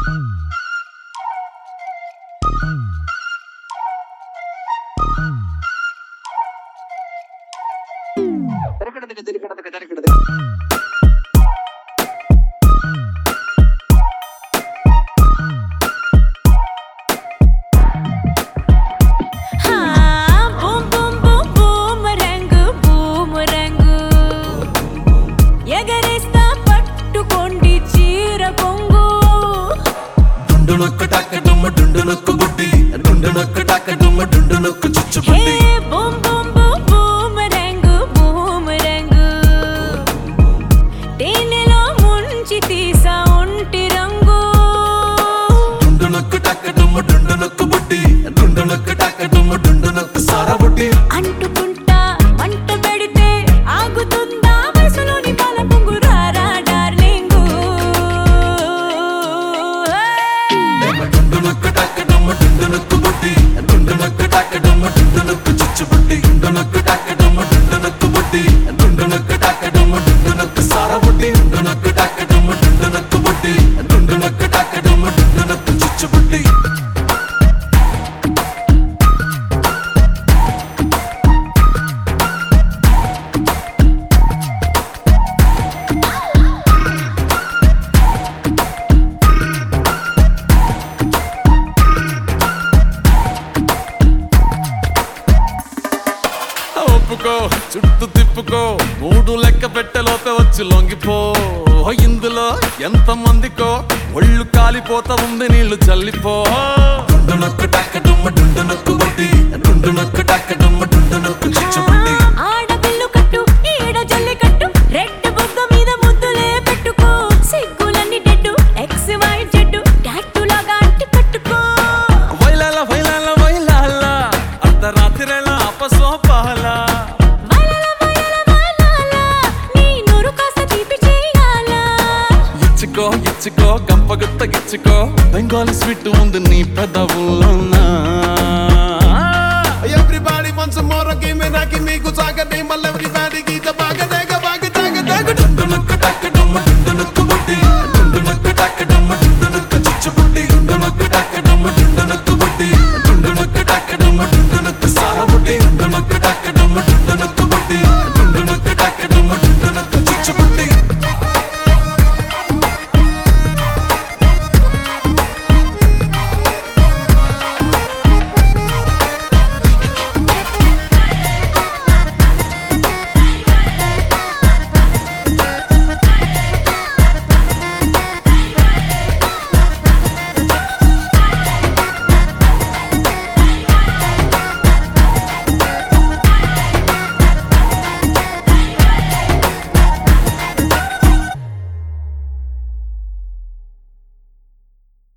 అంటుకుంటా మంట పెడితే ఆగుతుందా వయసులోని పాల పొంగురారా డార్లింగు చుట్టూ తిప్పుకో మూడు లెక్క పెట్టెలోపే వచ్చి లొంగిపో ఇందులో ఎంత మందికో ఒళ్ళు కాలిపోతా ఉంది నీళ్లు చల్లిపో ఆడపిల్లు కట్టు ఈడ జల్లి కట్టు రెడ్ బుగ్గ మీద ముద్దులే పెట్టుకో సిగ్గులన్నీ dead X Y Z tattoo లాగా అంటి కట్టుకో వైలాల వైలాల వైలాల అర్ధరాత్రిలా అపసోపాల ఇచ్చుకో గంపగుత్త గిచ్చుకో బెంగాలీ స్వీట్ ఉంది నీ పెదవుల్లోనా Everybody wants some more, give me that, give me good, I got name, I love you.